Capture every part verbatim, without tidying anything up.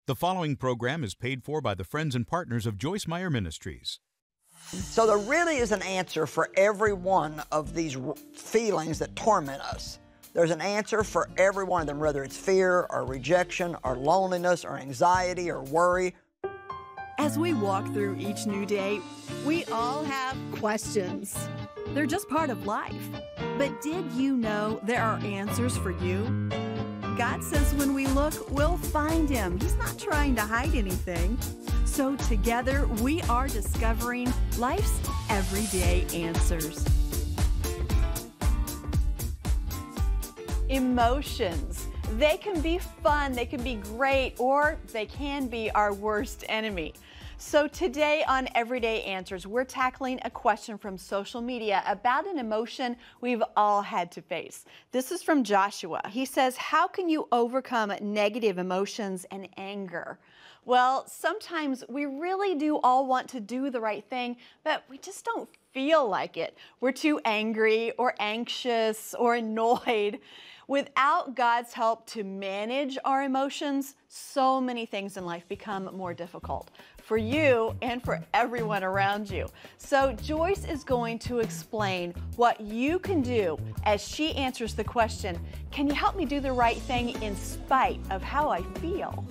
The following program is paid for by the friends and partners of Joyce Meyer Ministries. So there really is an answer for every one of these feelings that torment us. There's an answer for every one of them, whether it's fear or rejection or loneliness or anxiety or worry. As we walk through each new day, we all have questions. They're just part of life. But did you know there are answers for you? God says when we look, we'll find Him. He's not trying to hide anything. So together, we are discovering life's everyday answers. Emotions. They can be fun, they can be great, or they can be our worst enemy. So today on Everyday Answers, we're tackling a question from social media about an emotion we've all had to face. This is from Joshua. He says, how can you overcome negative emotions and anger? Well, sometimes we really do all want to do the right thing, but we just don't feel like it. We're too angry or anxious or annoyed. Without God's help to manage our emotions, so many things in life become more difficult for you and for everyone around you. So Joyce is going to explain what you can do as she answers the question, can you help me do the right thing in spite of how I feel?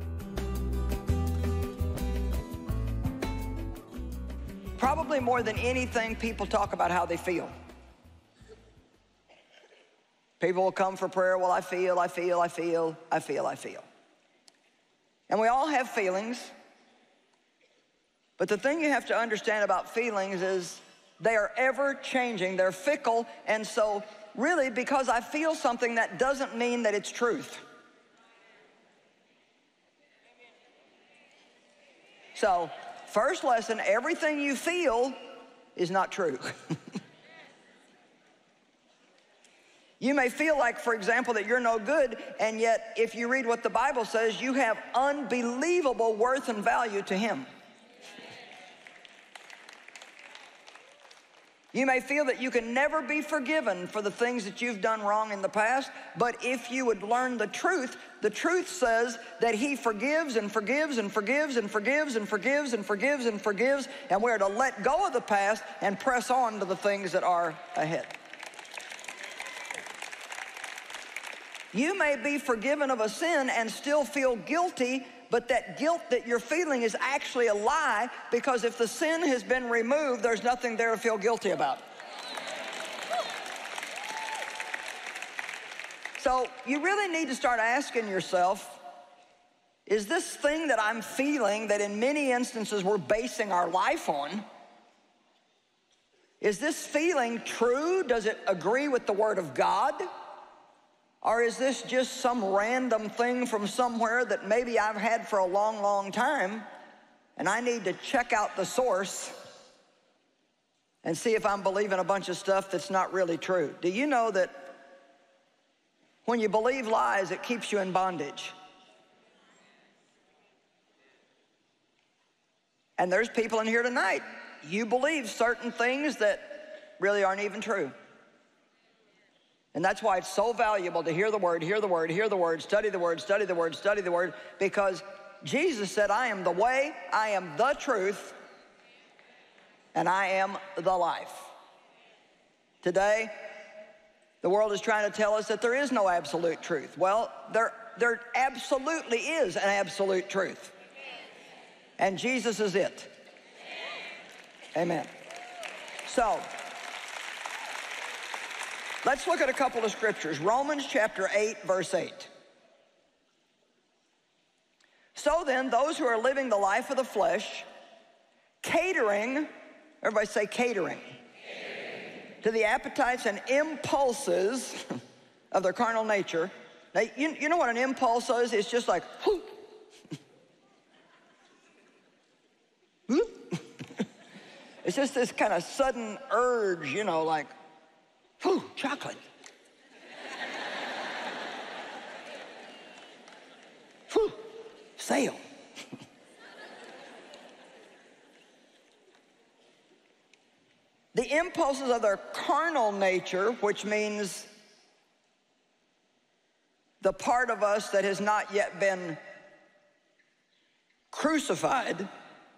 Probably more than anything, people talk about how they feel. People will come for prayer, well, I feel, I feel, I feel, I feel, I feel. And we all have feelings. But the thing you have to understand about feelings is they are ever changing, they're fickle, and so really because I feel something, that doesn't mean that it's truth. So, first lesson, everything you feel is not true. You may feel like, for example, that you're no good, and yet if you read what the Bible says, you have unbelievable worth and value to Him. You may feel that you can never be forgiven for the things that you've done wrong in the past, but if you would learn the truth, the truth says that He forgives and forgives and forgives and forgives and forgives and forgives and forgives, and we're to let go of the past and press on to the things that are ahead. You may be forgiven of a sin and still feel guilty, but that guilt that you're feeling is actually a lie, because if the sin has been removed, there's nothing there to feel guilty about. So you really need to start asking yourself, is this thing that I'm feeling that in many instances we're basing our life on, is this feeling true? Does it agree with the Word of God? Or is this just some random thing from somewhere that maybe I've had for a long, long time, and I need to check out the source and see if I'm believing a bunch of stuff that's not really true? Do you know that when you believe lies, it keeps you in bondage? And there's people in here tonight, you believe certain things that really aren't even true. And that's why it's so valuable to hear the Word, hear the Word, hear the Word, study the Word, study the Word, study the Word, because Jesus said, I am the way, I am the truth, and I am the life. Today, the world is trying to tell us that there is no absolute truth. Well, there, there absolutely is an absolute truth. And Jesus is it. Amen. So, let's look at a couple of scriptures. Romans chapter eight, verse eight. So then, those who are living the life of the flesh, catering, everybody say catering, catering. to the appetites and impulses of their carnal nature. Now, you, you know what an impulse is? It's just like, whoop. It's just this kind of sudden urge, you know, like, whew, chocolate. Whew, sale. The impulses of their carnal nature, which means the part of us that has not yet been crucified,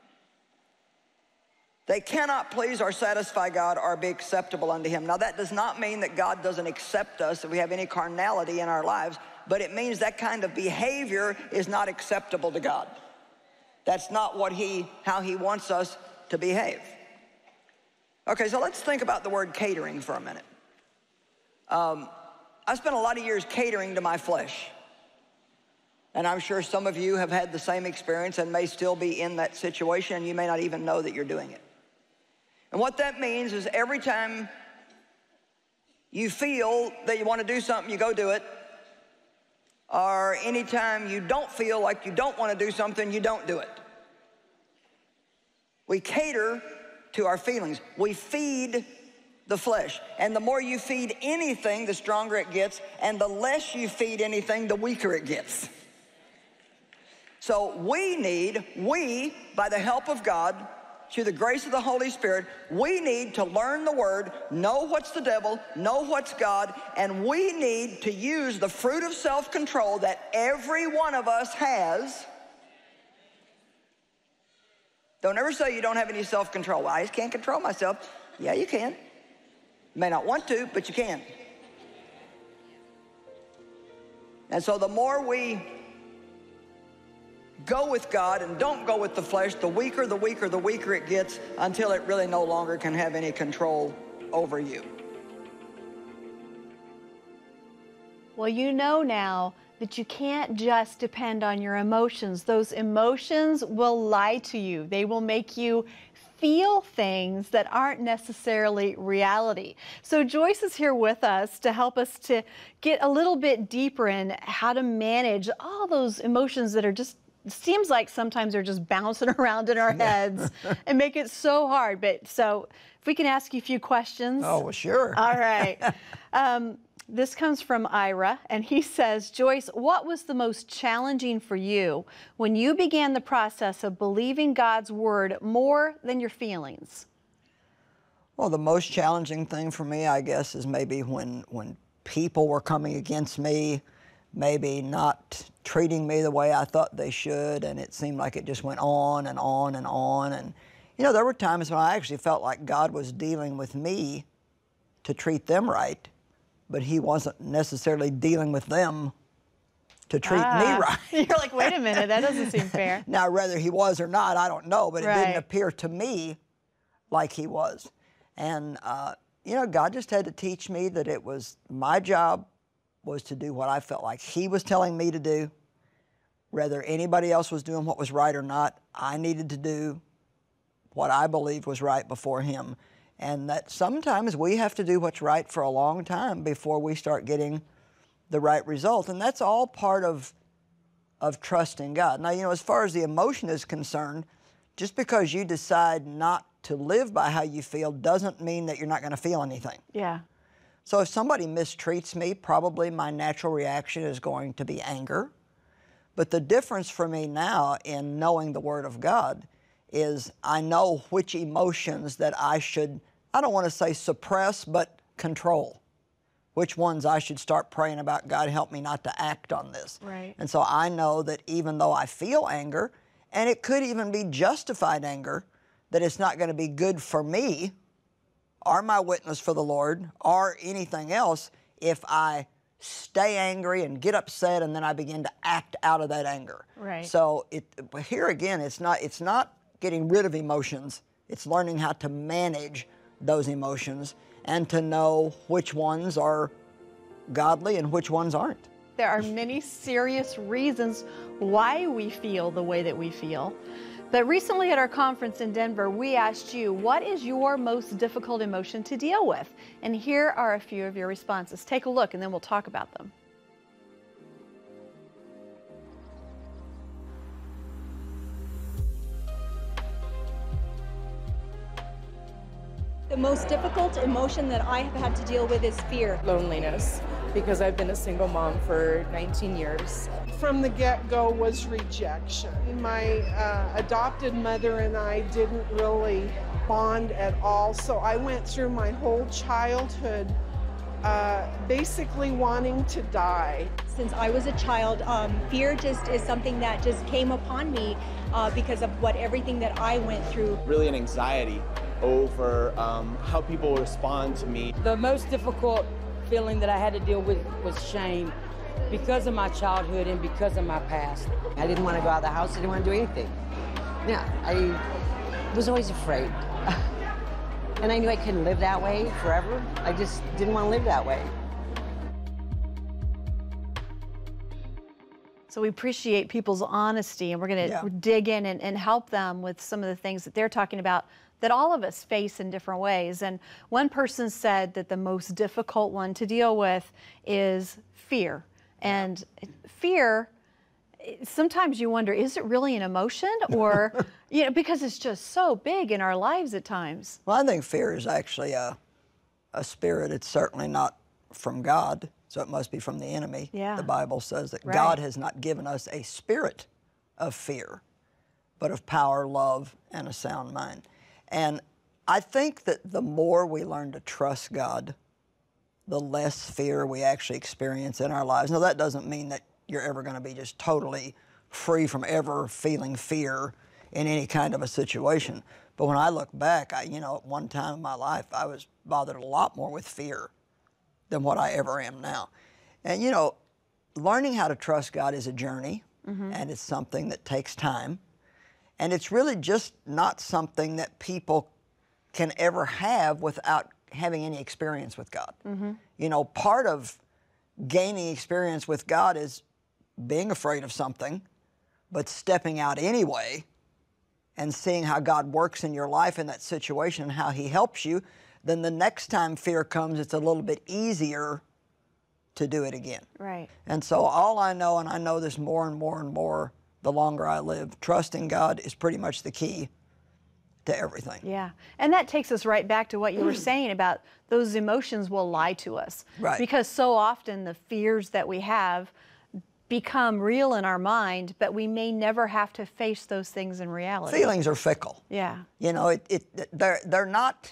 they cannot please or satisfy God or be acceptable unto him. Now, that does not mean that God doesn't accept us if we have any carnality in our lives, but it means that kind of behavior is not acceptable to God. That's not what he, how he wants us to behave. Okay, so let's think about the word catering for a minute. Um, I spent a lot of years catering to my flesh. And I'm sure some of you have had the same experience and may still be in that situation, and you may not even know that you're doing it. And what that means is every time you feel that you want to do something, you go do it. Or anytime you don't feel like you don't want to do something, you don't do it. We cater to our feelings. We feed the flesh. And the more you feed anything, the stronger it gets. And the less you feed anything, the weaker it gets. So we need, we, by the help of God, through the grace of the Holy Spirit, we need to learn the word, know what's the devil, know what's God, and we need to use the fruit of self-control that every one of us has. Don't ever say you don't have any self-control. Well, I just can't control myself. Yeah, you can. You may not want to, but you can. And so the more we go with God and don't go with the flesh, the weaker, the weaker, the weaker it gets until it really no longer can have any control over you. Well, you know now that you can't just depend on your emotions. Those emotions will lie to you. They will make you feel things that aren't necessarily reality. So Joyce is here with us to help us to get a little bit deeper in how to manage all those emotions that are just, seems like sometimes they're just bouncing around in our heads and make it so hard. But so if we can ask you a few questions. Oh, well, sure. All right. Um, this comes from Ira, and he says, Joyce, what was the most challenging for you when you began the process of believing God's word more than your feelings? Well, the most challenging thing for me, I guess, is maybe when, when people were coming against me, maybe not treating me the way I thought they should, and it seemed like it just went on and on and on. And, you know, there were times when I actually felt like God was dealing with me to treat them right, but he wasn't necessarily dealing with them to treat ah, me right. You're like, wait a minute, that doesn't seem fair. Now, whether he was or not, I don't know, but it right. didn't appear to me like he was. And, uh, you know, God just had to teach me that it was my job was to do what I felt like he was telling me to do. Whether anybody else was doing what was right or not, I needed to do what I believed was right before him. And that sometimes we have to do what's right for a long time before we start getting the right result. And that's all part of, of trusting God. Now, you know, as far as the emotion is concerned, just because you decide not to live by how you feel doesn't mean that you're not going to feel anything. Yeah. So if somebody mistreats me, probably my natural reaction is going to be anger. But the difference for me now in knowing the Word of God is I know which emotions that I should, I don't want to say suppress, but control. Which ones I should start praying about, God, help me not to act on this. Right. And so I know that even though I feel anger, and it could even be justified anger, that it's not going to be good for me or my witness for the Lord or anything else if I stay angry and get upset and then I begin to act out of that anger. Right. So it, here again, it's not, it's not getting rid of emotions. It's learning how to manage those emotions and to know which ones are godly and which ones aren't. There are many serious reasons why we feel the way that we feel. But recently at our conference in Denver, we asked you, what is your most difficult emotion to deal with? And here are a few of your responses. Take a look and then we'll talk about them. The most difficult emotion that I have had to deal with is fear. Loneliness, because I've been a single mom for nineteen years. From the get-go was rejection. My uh, adopted mother and I didn't really bond at all, so I went through my whole childhood uh, basically wanting to die. Since I was a child, um, fear just is something that just came upon me uh, because of what everything that I went through. Really an anxiety over um, how people respond to me. The most difficult feeling that I had to deal with was shame because of my childhood and because of my past. I didn't want to go out of the house, I didn't want to do anything. Yeah, I was always afraid. And I knew I couldn't live that way forever. I just didn't want to live that way. So we appreciate people's honesty, and we're going to Yeah. dig in and, and help them with some of the things that they're talking about that all of us face in different ways. And one person said that the most difficult one to deal with is fear. And fear, sometimes you wonder, is it really an emotion? Or, you know, because it's just so big in our lives at times. Well, I think fear is actually a, a spirit. It's certainly not from God, so it must be from the enemy. Yeah. The Bible says that Right. God has not given us a spirit of fear, but of power, love, and a sound mind. And I think that the more we learn to trust God, the less fear we actually experience in our lives. Now, that doesn't mean that you're ever going to be just totally free from ever feeling fear in any kind of a situation. But when I look back, I, you know, at one time in my life, I was bothered a lot more with fear than what I ever am now. And, you know, learning how to trust God is a journey, mm-hmm. and it's something that takes time. And it's really just not something that people can ever have without having any experience with God. Mm-hmm. You know, part of gaining experience with God is being afraid of something, but stepping out anyway and seeing how God works in your life in that situation and how He helps you. Then the next time fear comes, it's a little bit easier to do it again. Right. And so all I know, and I know this more and more and more the longer I live, trusting God is pretty much the key to everything. Yeah, and that takes us right back to what you were saying about those emotions will lie to us. Right. Because so often the fears that we have become real in our mind, but we may never have to face those things in reality. Feelings are fickle. Yeah. You know, it, it they're they're not.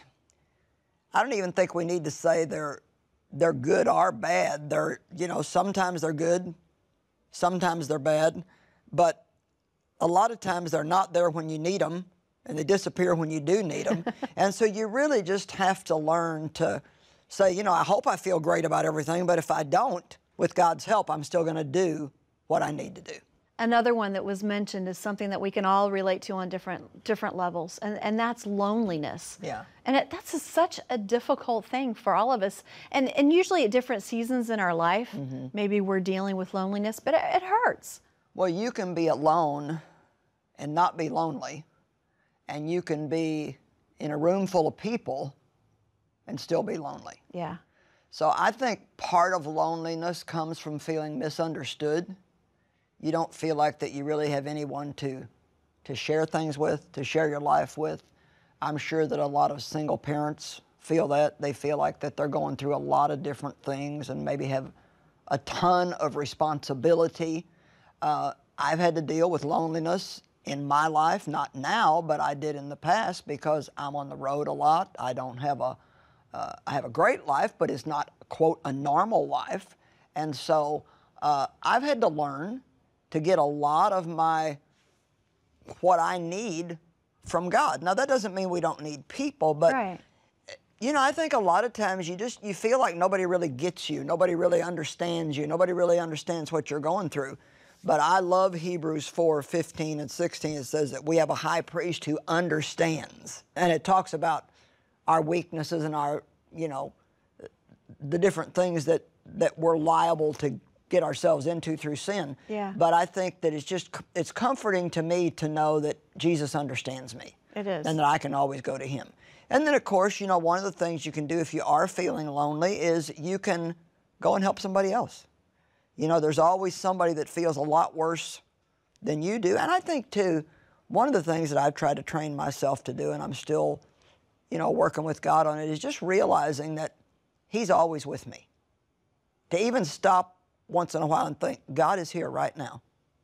I don't even think we need to say they're they're good or bad. They're, you know, sometimes they're good, sometimes they're bad, but a lot of times they're not there when you need them, and they disappear when you do need them. And so you really just have to learn to say, you know, I hope I feel great about everything, but if I don't, with God's help, I'm still going to do what I need to do. Another one that was mentioned is something that we can all relate to on different different levels, and, and that's loneliness. Yeah. And it, that's a, such a difficult thing for all of us. And, and usually at different seasons in our life, mm-hmm. maybe we're dealing with loneliness, but it, it hurts. Well, you can be alone and not be lonely, and you can be in a room full of people and still be lonely. Yeah. So I think part of loneliness comes from feeling misunderstood. You don't feel like that you really have anyone to, to share things with, to share your life with. I'm sure that a lot of single parents feel that. They feel like that they're going through a lot of different things and maybe have a ton of responsibility. Uh, I've had to deal with loneliness in my life, not now, but I did in the past because I'm on the road a lot. I don't have a, uh, I have a great life, but it's not, quote, a normal life. And so uh, I've had to learn to get a lot of my, what I need from God. Now, that doesn't mean we don't need people, but, right. you know, I think a lot of times you just, you feel like nobody really gets you. Nobody really understands you. Nobody really understands what you're going through. But I love Hebrews four, fifteen and sixteen. It says that we have a high priest who understands. And it talks about our weaknesses and our, you know, the different things that, that we're liable to get ourselves into through sin. Yeah. But I think that it's just, it's comforting to me to know that Jesus understands me. It is. And that I can always go to Him. And then, of course, you know, one of the things you can do if you are feeling lonely is you can go and help somebody else. You know, there's always somebody that feels a lot worse than you do. And I think, too, one of the things that I've tried to train myself to do, and I'm still, you know, working with God on it, is just realizing that He's always with me. To even stop once in a while and think, God is here right now.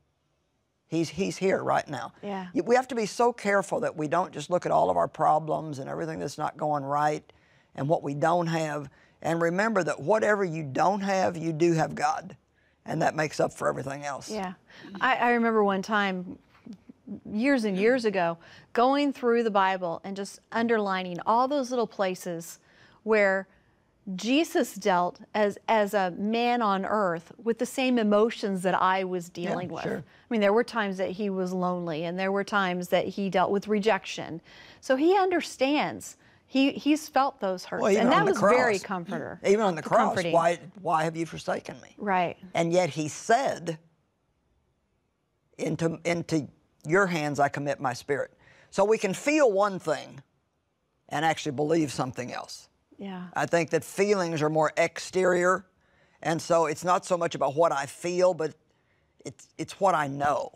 He's, he's here right now. Yeah. We have to be so careful that we don't just look at all of our problems and everything that's not going right and what we don't have, and remember that whatever you don't have, you do have God. And that makes up for everything else. Yeah. I, I remember one time, years and years ago, going through the Bible and just underlining all those little places where Jesus dealt as, as a man on earth with the same emotions that I was dealing Yeah, with. sure. I mean, there were times that he was lonely, and there were times that he dealt with rejection. So he understands. He, he's felt those hurts, Well, even and that on the was very cross. comforter. Even on the cross, comforting. why, why have you forsaken me? Right. And yet he said, into, into your hands I commit my spirit. So we can feel one thing and actually believe something else. Yeah. I think that feelings are more exterior, and so it's not so much about what I feel, but it's, it's what I know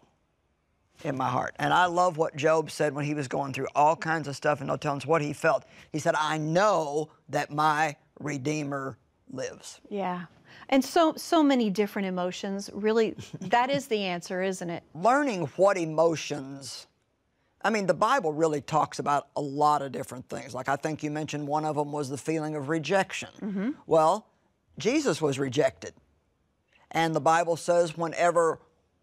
in my heart. And I love what Job said when he was going through all kinds of stuff, and no telling us what he felt. He said, I know that my Redeemer lives. Yeah. And so, so many different emotions. Really, that is the answer, isn't it? Learning what emotions, I mean, the Bible really talks about a lot of different things. Like I think you mentioned one of them was the feeling of rejection. Mm-hmm. Well, Jesus was rejected. And the Bible says whenever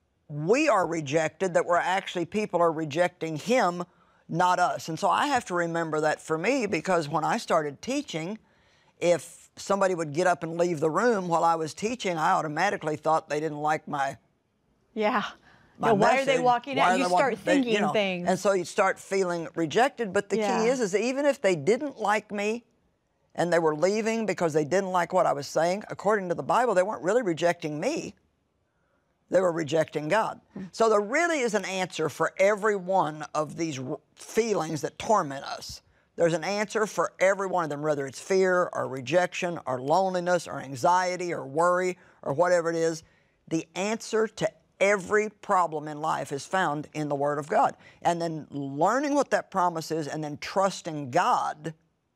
we are rejected, that we're actually, people are rejecting him, not us. And so I have to remember that for me, because when I started teaching, if somebody would get up and leave the room while I was teaching, I automatically thought they didn't like my Yeah. my Now, why are they message. walking Why out? are You they start walking- they- thinking you know, things. And so you start feeling rejected. But the Yeah. key is, is that even if they didn't like me and they were leaving because they didn't like what I was saying, according to the Bible, they weren't really rejecting me. They were rejecting God. Hmm. So there really is an answer for every one of these r- feelings that torment us. There's an answer for every one of them, whether it's fear or rejection or loneliness or anxiety or worry or whatever it is. The answer to every problem in life is found in the Word of God. And then learning what that promise is and then trusting God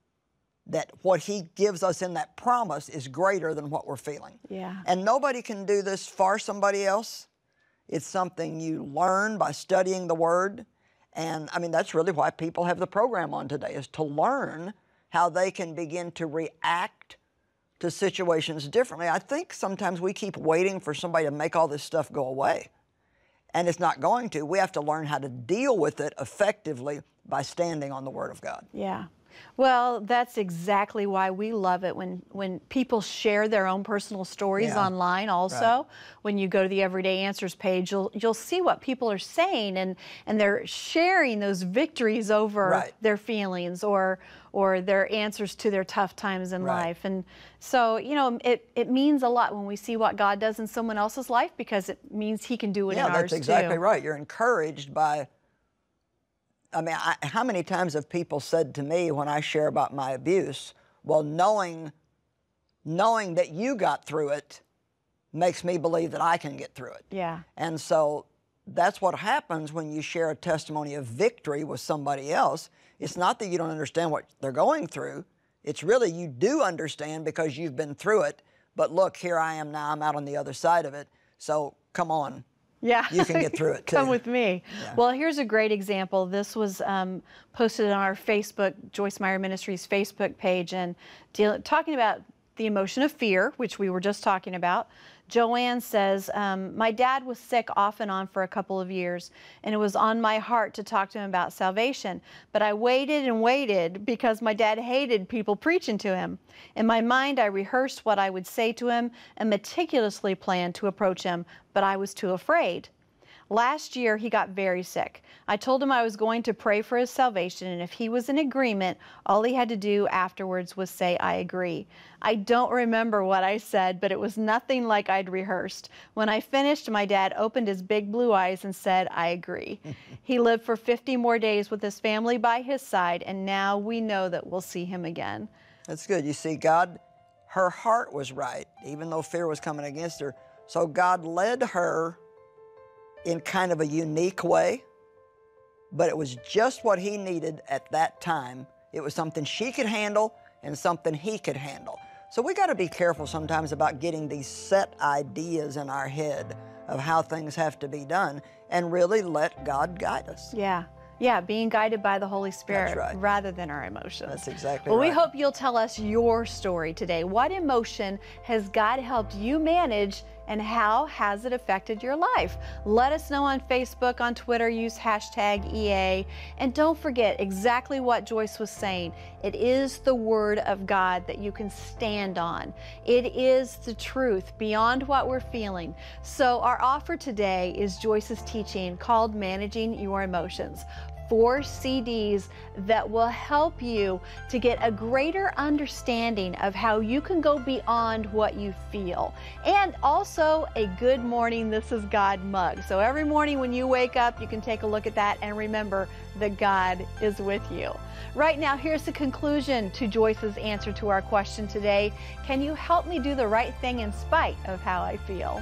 that what he gives us in that promise is greater than what we're feeling. Yeah. And nobody can do this for somebody else. It's something you learn by studying the Word. And I mean, that's really why people have the program on today, is to learn how they can begin to react to situations differently. I think sometimes we keep waiting for somebody to make all this stuff go away. And it's not going to. We have to learn how to deal with it effectively by standing on the Word of God. Yeah. Well, that's exactly why we love it when, when people share their own personal stories Yeah. online also. Right. When you go to the Everyday Answers page, you'll you'll see what people are saying, and, and they're sharing those victories over Right. their feelings or or their answers to their tough times in Right. life. And so, you know, it, it means a lot when we see what God does in someone else's life, because it means he can do it Yeah, in ours that's exactly too. right. You're encouraged by, I mean, I, how many times have people said to me when I share about my abuse, well, knowing, knowing that you got through it makes me believe that I can get through it. Yeah. And so that's what happens when you share a testimony of victory with somebody else. It's not that you don't understand what they're going through. It's really you do understand because you've been through it. But look, here I am now. I'm out on the other side of it. So come on. Yeah. You can get through it too. Come with me. Yeah. Well, here's a great example. This was um, posted on our Facebook, Joyce Meyer Ministries Facebook page, and deal, talking about the emotion of fear, which we were just talking about. Joanne says, um, my dad was sick off and on for a couple of years, and it was on my heart to talk to him about salvation. But I waited and waited because my dad hated people preaching to him. In my mind, I rehearsed what I would say to him and meticulously planned to approach him, but I was too afraid. Last year, he got very sick. I told him I was going to pray for his salvation, and if he was in agreement, all he had to do afterwards was say, I agree. I don't remember what I said, but it was nothing like I'd rehearsed. When I finished, my dad opened his big blue eyes and said, I agree. He lived for fifty more days with his family by his side, and now we know that we'll see him again. That's good. You see, God, her heart was right, even though fear was coming against her. So God led her in kind of a unique way, but it was just what he needed at that time. It was something she could handle and something he could handle. So we got to be careful sometimes about getting these set ideas in our head of how things have to be done and really let God guide us. Yeah. Yeah, being guided by the Holy Spirit right. rather than our emotions. That's exactly well, right. we hope you'll tell us your story today. What emotion has God helped you manage And how has it affected your life? Let us know on Facebook, on Twitter, use hashtag E A. And don't forget exactly what Joyce was saying. It is the Word of God that you can stand on. It is the truth beyond what we're feeling. So our offer today is Joyce's teaching called Managing Your Emotions. Four C Ds that will help you to get a greater understanding of how you can go beyond what you feel. And also a Good Morning, This Is God mug. So every morning when you wake up, you can take a look at that and remember that God is with you. Right now, here's the conclusion to Joyce's answer to our question today. Can you help me do the right thing in spite of how I feel?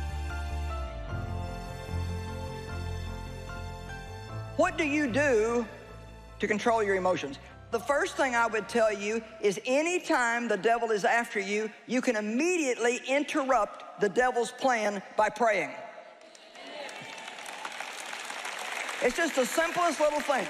What do you do to control your emotions? The first thing I would tell you is anytime the devil is after you, you can immediately interrupt the devil's plan by praying. It's just the simplest little thing.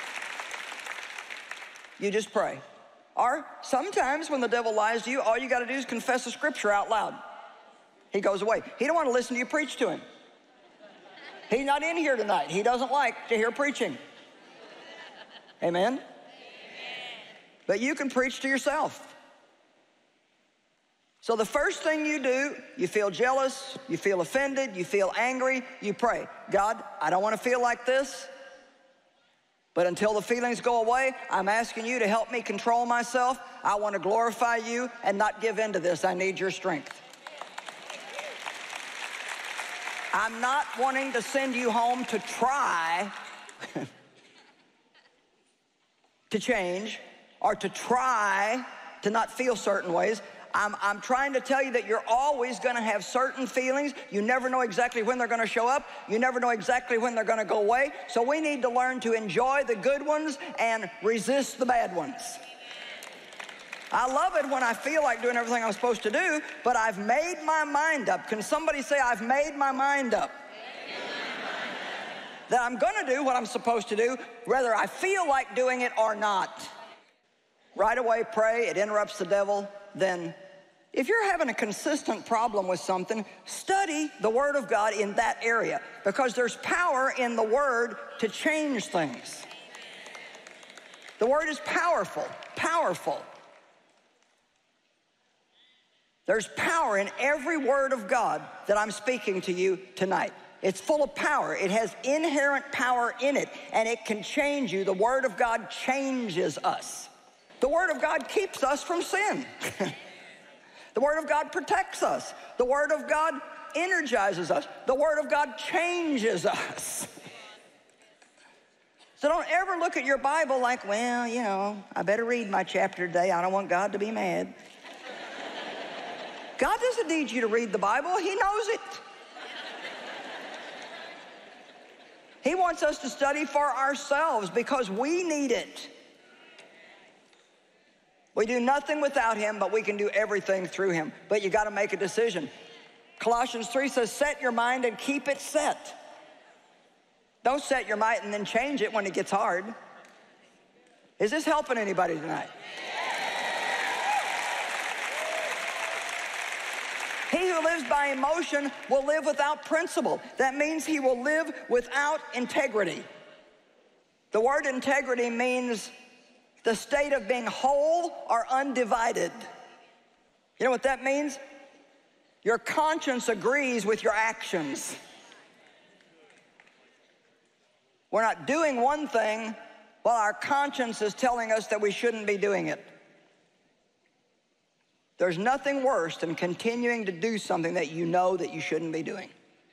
You just pray. Or sometimes when the devil lies to you, all you got to do is confess a scripture out loud. He goes away. He don't want to listen to you preach to him. He's not in here tonight. He doesn't like to hear preaching. Amen? Amen? But you can preach to yourself. So the first thing you do, you feel jealous, you feel offended, you feel angry, you pray. God, I don't want to feel like this, but until the feelings go away, I'm asking you to help me control myself. I want to glorify you and not give in to this. I need your strength. I'm not wanting to send you home to try to change or to try to not feel certain ways. I'm, I'm trying to tell you that you're always going to have certain feelings. You never know exactly when they're going to show up. You never know exactly when they're going to go away. So we need to learn to enjoy the good ones and resist the bad ones. I love it when I feel like doing everything I'm supposed to do, but I've made my mind up. Can somebody say, I've made my mind up? That I'm going to do what I'm supposed to do, whether I feel like doing it or not. Right away, pray. It interrupts the devil. Then, if you're having a consistent problem with something, study the Word of God in that area, because there's power in the Word to change things. The Word is powerful, powerful. There's power in every word of God that I'm speaking to you tonight. It's full of power. It has inherent power in it, and it can change you. The Word of God changes us. The Word of God keeps us from sin. The Word of God protects us. The Word of God energizes us. The Word of God changes us. So don't ever look at your Bible like, well, you know, I better read my chapter today. I don't want God to be mad. God doesn't need you to read the Bible. He knows it. He wants us to study for ourselves because we need it. We do nothing without Him, but we can do everything through Him. But you got to make a decision. Colossians three says, set your mind and keep it set. Don't set your mind and then change it when it gets hard. Is this helping anybody tonight? He who lives by emotion will live without principle. That means he will live without integrity. The word integrity means the state of being whole or undivided. You know what that means? Your conscience agrees with your actions. We're not doing one thing while our conscience is telling us that we shouldn't be doing it. There's nothing worse than continuing to do something that you know that you shouldn't be doing.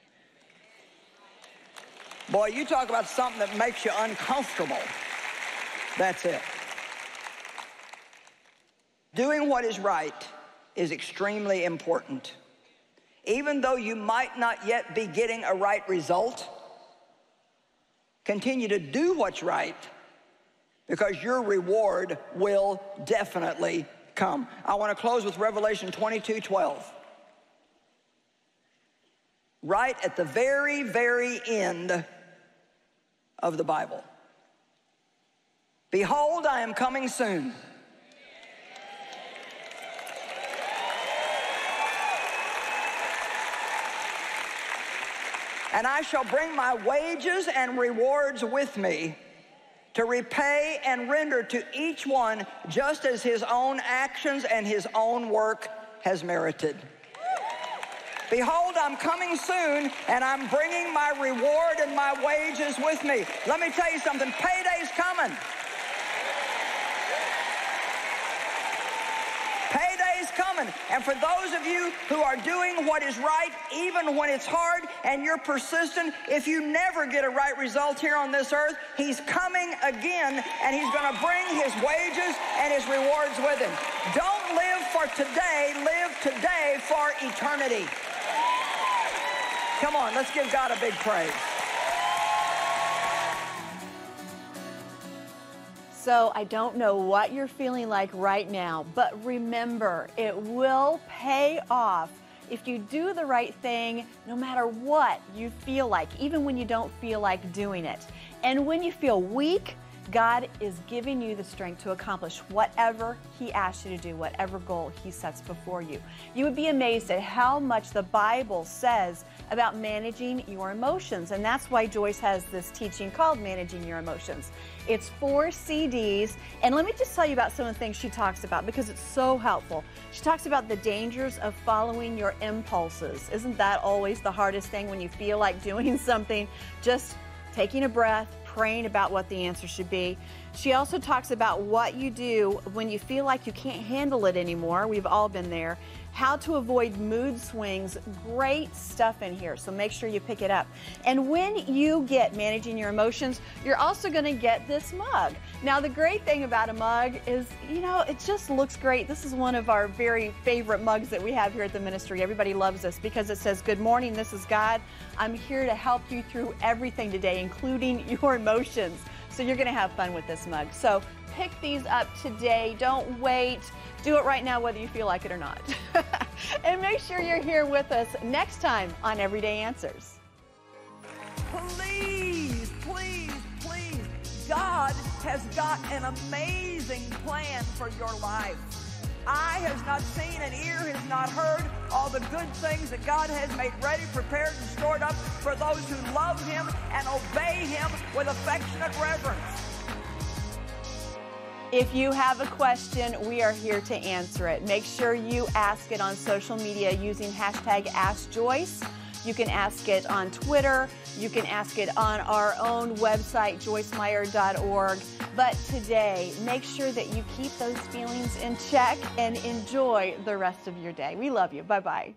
Boy, you talk about something that makes you uncomfortable. That's it. Doing what is right is extremely important. Even though you might not yet be getting a right result, continue to do what's right, because your reward will definitely come. I want to close with Revelation twenty-two twelve. Right at the very, very end of the Bible. Behold, I am coming soon. And I shall bring my wages and rewards with me to repay and render to each one just as his own actions and his own work has merited. Behold, I'm coming soon, and I'm bringing my reward and my wages with me. Let me tell you something, payday's coming. Payday's coming. And for those of you who are doing what is right, even when it's hard and you're persistent, if you never get a right result here on this earth, he's coming again, and he's going to bring his wages and his rewards with him. Don't live for today, live today for eternity. Come on, let's give God a big praise. So I don't know what you're feeling like right now, but remember, it will pay off if you do the right thing, no matter what you feel like, even when you don't feel like doing it. And when you feel weak, God is giving you the strength to accomplish whatever he asks you to do, whatever goal he sets before you. You would be amazed at how much the Bible says about managing your emotions. And that's why Joyce has this teaching called Managing Your Emotions. It's four C Ds. And let me just tell you about some of the things she talks about because it's so helpful. She talks about the dangers of following your impulses. Isn't that always the hardest thing when you feel like doing something? Just taking a breath, praying about what the answer should be. She also talks about what you do when you feel like you can't handle it anymore. We've all been there. How to avoid mood swings. Great stuff in here, so make sure you pick it up. And when you get Managing Your Emotions, you're also going to get this mug. Now, the great thing about a mug is, you know, it just looks great. This is one of our very favorite mugs that we have here at the ministry. Everybody loves this because it says, "Good morning, this is God. I'm here to help you through everything today, including your emotions." So you're going to have fun with this mug. So pick these up today. Don't wait. Do it right now whether you feel like it or not. And make sure you're here with us next time on Everyday Answers. Please, please, please, God has got an amazing plan for your life. Eye has not seen and ear has not heard all the good things that God has made ready, prepared, and stored up for those who love him and obey him with affectionate reverence. If you have a question, we are here to answer it. Make sure you ask it on social media using hashtag AskJoyce. You can ask it on Twitter. You can ask it on our own website, joyce meyer dot org. But today, make sure that you keep those feelings in check and enjoy the rest of your day. We love you. Bye-bye.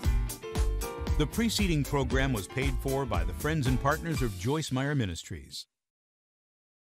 The preceding program was paid for by the friends and partners of Joyce Meyer Ministries.